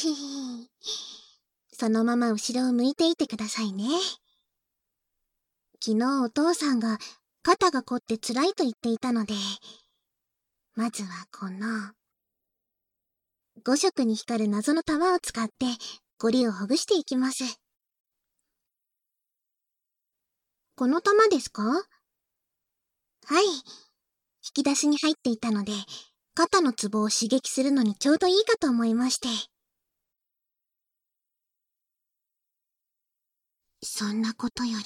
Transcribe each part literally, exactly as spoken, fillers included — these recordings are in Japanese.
そのまま後ろを向いていてくださいね。昨日お父さんが肩が凝って辛いと言っていたので、まずはこのご色に光る謎の玉を使ってゴリをほぐしていきます。この玉ですか？はい。引き出しに入っていたので、肩のツボを刺激するのにちょうどいいかと思いまして。そんなことより、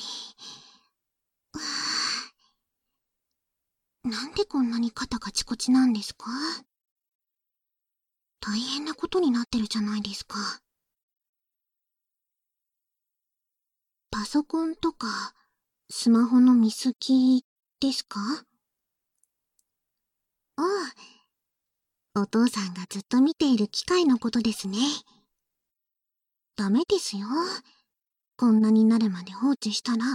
なんでこんなに肩カチコチなんですか？大変なことになってるじゃないですか。パソコンとかスマホの見過ぎですか？ああ、お父さんがずっと見ている機械のことですね。ダメですよ。こんなになるまで放置したら。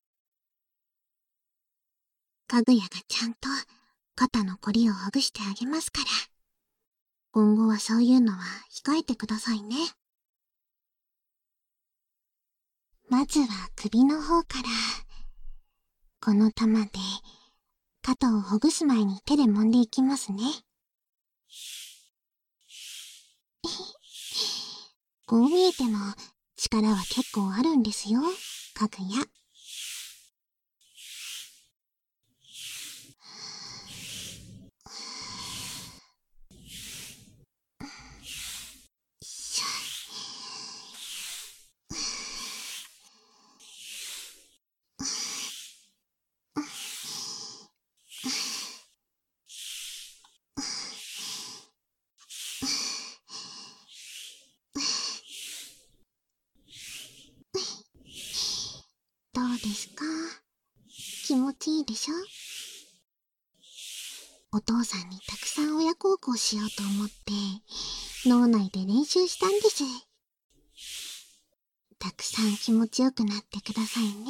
かぐやがちゃんと肩のこりをほぐしてあげますから。今後はそういうのは控えてくださいね。まずは首の方から。この玉で肩をほぐす前に手で揉んでいきますね。こう見えても力は結構あるんですよ、かぐや。どうですか？気持ちいいでしょ？お父さんにたくさん親孝行しようと思って脳内で練習したんです。たくさん気持ちよくなってくださいね。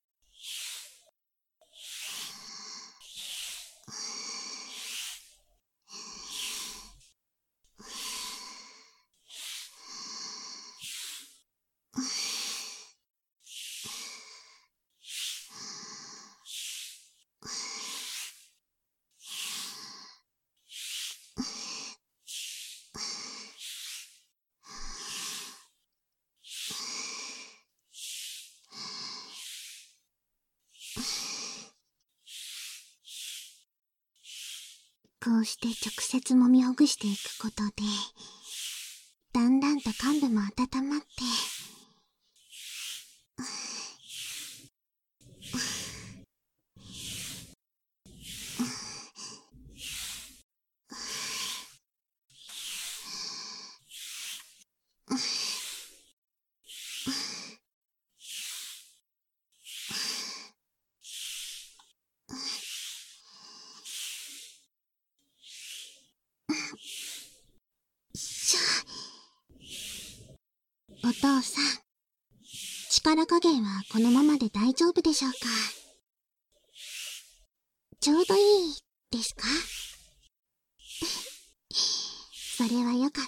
こうして直接揉みほぐしていくことで、だんだんと患部も温まって、しょ。お父さん、力加減はこのままで大丈夫でしょうか？ちょうどいいですか？それはよかった。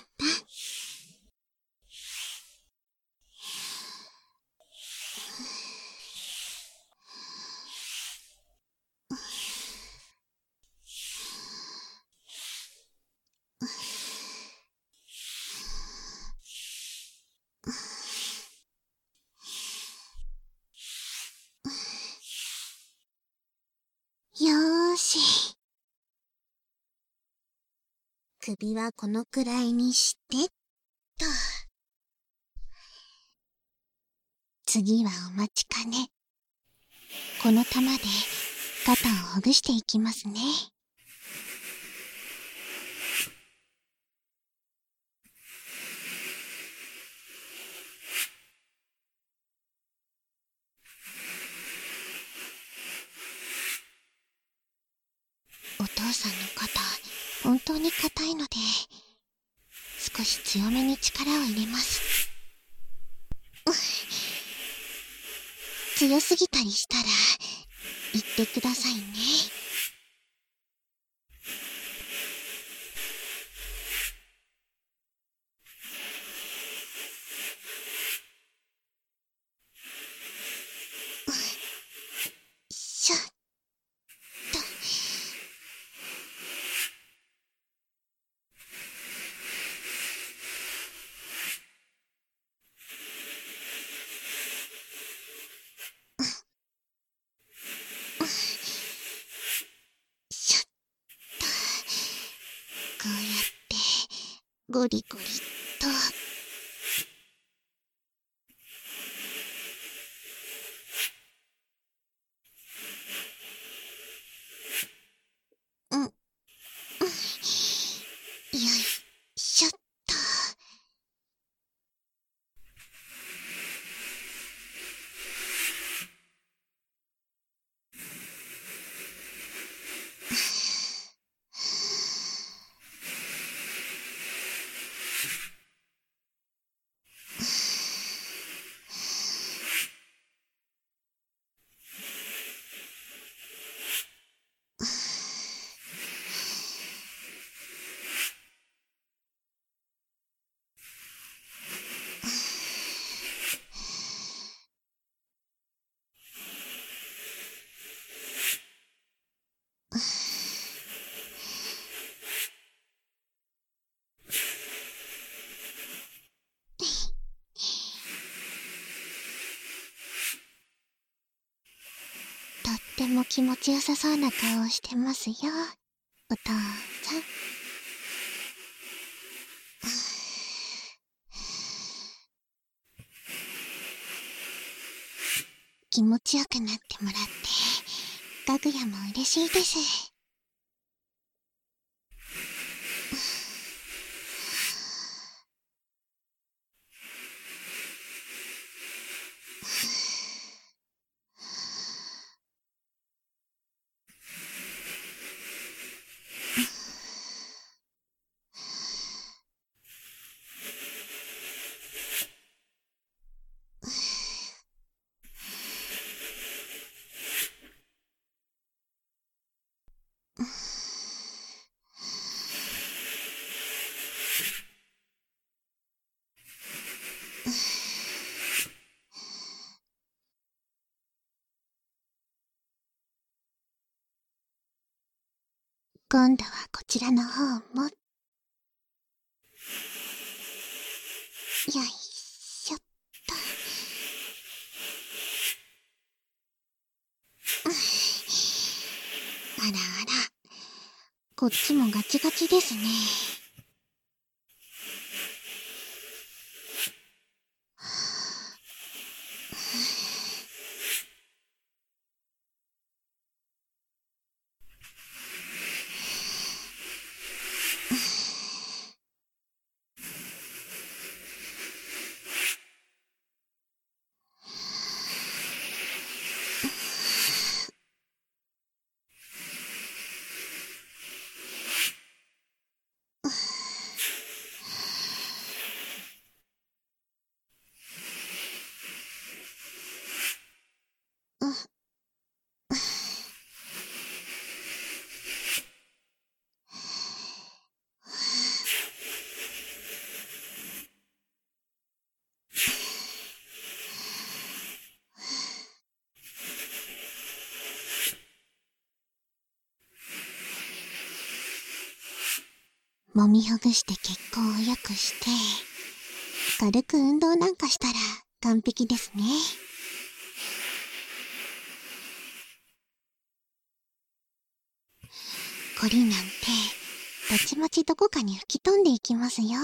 よーし。首はこのくらいにして、と。次はお待ちかね。この玉で肩をほぐしていきますね。お父さんの肩、本当に硬いので、少し強めに力を入れます。強すぎたりしたら、言ってくださいね。 ゴリゴリと。うん、うん、よいしょっと。とっても気持ちよさそうな顔をしてますよ、お父さん。気持ちよくなってもらって、かぐやも嬉しいです。今度はこちらの方も。よいしょっと。あらあら、こっちもガチガチですね。揉みほぐして血行を良くして、軽く運動なんかしたら完璧ですね。こりなんて、たちまちどこかに吹き飛んでいきますよ。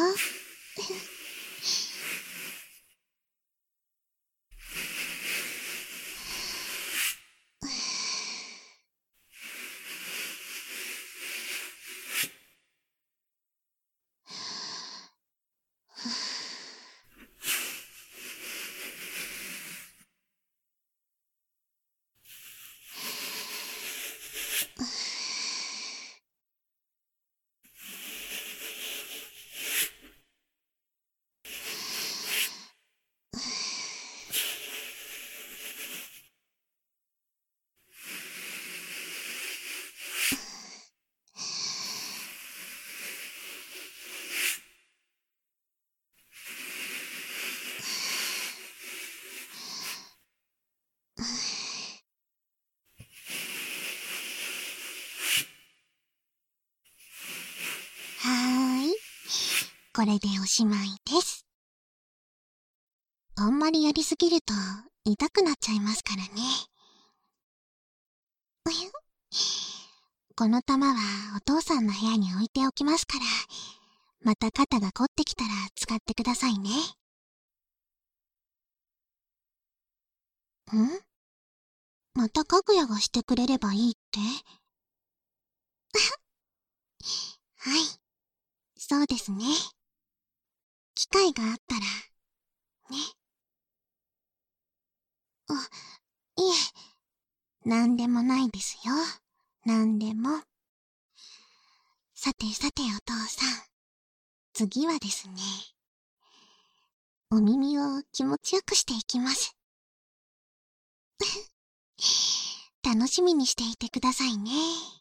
はーい。これでおしまいです。あんまりやりすぎると痛くなっちゃいますからね。この玉はお父さんの部屋に置いておきますから、 また肩が凝ってきたら使ってくださいね。ん？またかぐやがしてくれればいいって？はい、そうですね。機会があったら、ね。あ、いえ、なんでもないですよ。なんでも。さてさてお父さん、次はですね、お耳を気持ちよくしていきます。楽しみにしていてくださいね。